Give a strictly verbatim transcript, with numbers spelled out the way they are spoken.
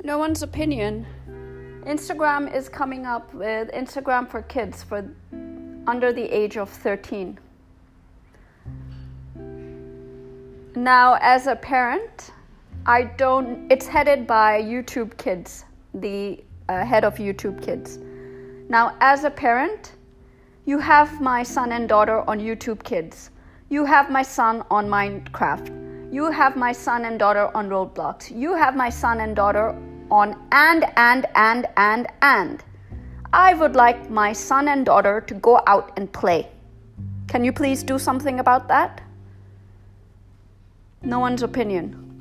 No one's opinion. Instagram is coming up with Instagram for kids for under the age of thirteen. Now, as a parent, I don't, it's headed by YouTube Kids, the uh, head of YouTube Kids. Now, as a parent, you have my son and daughter on YouTube Kids. You have my son on Minecraft. You have my son and daughter on Roblox. You have my son and daughter on and, and, and, and, and. I would like my son and daughter to go out and play. Can you please do something about that? No one's opinion.